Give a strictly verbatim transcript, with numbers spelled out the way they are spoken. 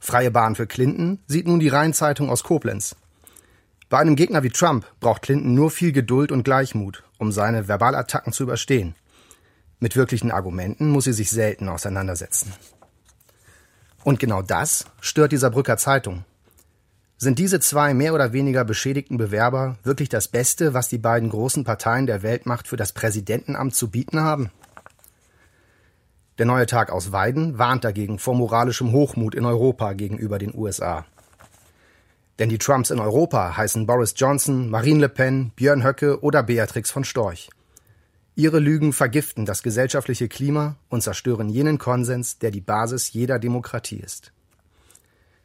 Freie Bahn für Clinton sieht nun die Rhein-Zeitung aus Koblenz. Bei einem Gegner wie Trump braucht Clinton nur viel Geduld und Gleichmut, um seine Verbalattacken zu überstehen. Mit wirklichen Argumenten muss sie sich selten auseinandersetzen. Und genau das stört die Saarbrücker Zeitung. Sind diese zwei mehr oder weniger beschädigten Bewerber wirklich das Beste, was die beiden großen Parteien der Weltmacht für das Präsidentenamt zu bieten haben? Der Neue Tag aus Weiden warnt dagegen vor moralischem Hochmut in Europa gegenüber den U S A. Denn die Trumps in Europa heißen Boris Johnson, Marine Le Pen, Björn Höcke oder Beatrix von Storch. Ihre Lügen vergiften das gesellschaftliche Klima und zerstören jenen Konsens, der die Basis jeder Demokratie ist.